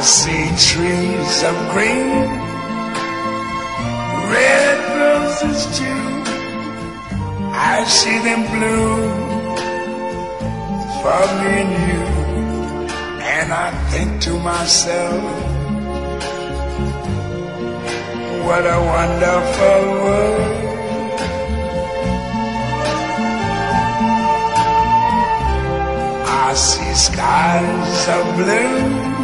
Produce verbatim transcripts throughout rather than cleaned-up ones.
see trees of green, red roses too. I see them bloom for me and you. And I think to myself, what a wonderful world. I see skies of blue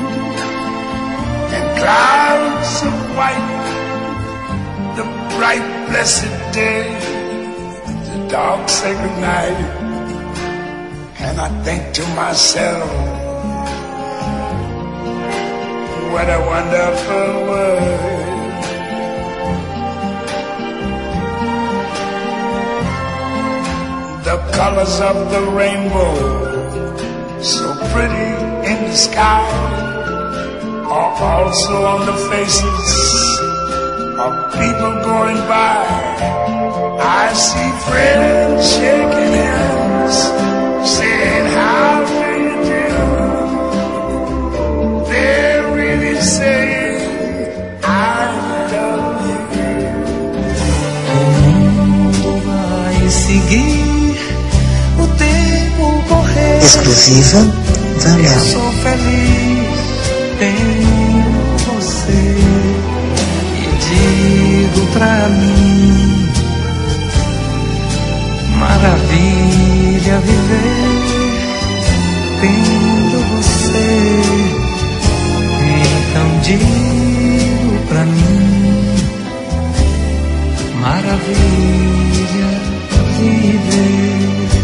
and clouds of white, the bright blessed day, the dark sacred night. And I think to myself, what a wonderful world. The colors of the rainbow, so pretty in the sky, are also on the faces of people going by. I see friends shaking hands, saying how do you do. They're really saying I love you. O mundo vai seguir, exclusiva da Mel. Eu sou feliz, tenho você e digo pra mim, maravilha viver tendo você. Então digo pra mim, maravilha viver.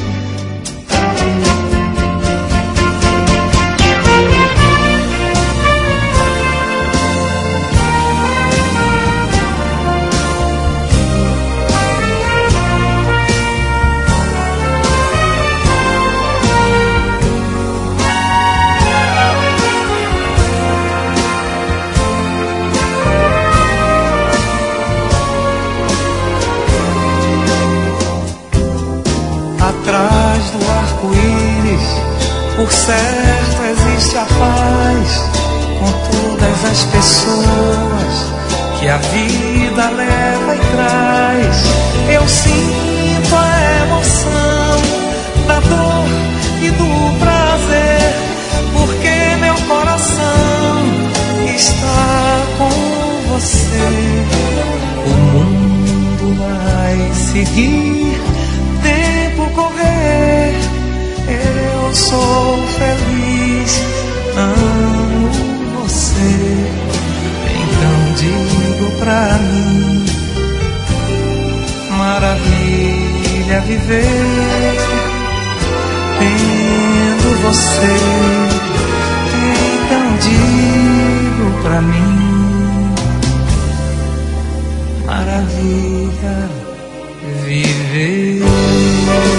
Atrás do arco-íris, por certo existe a paz, com todas as pessoas que a vida leva e traz. Eu sinto a emoção da dor e do prazer, porque meu coração está com você. O mundo vai seguir, correr, eu sou feliz, amo você. Então digo pra mim, maravilha viver tendo você. Então digo pra mim, maravilha viver.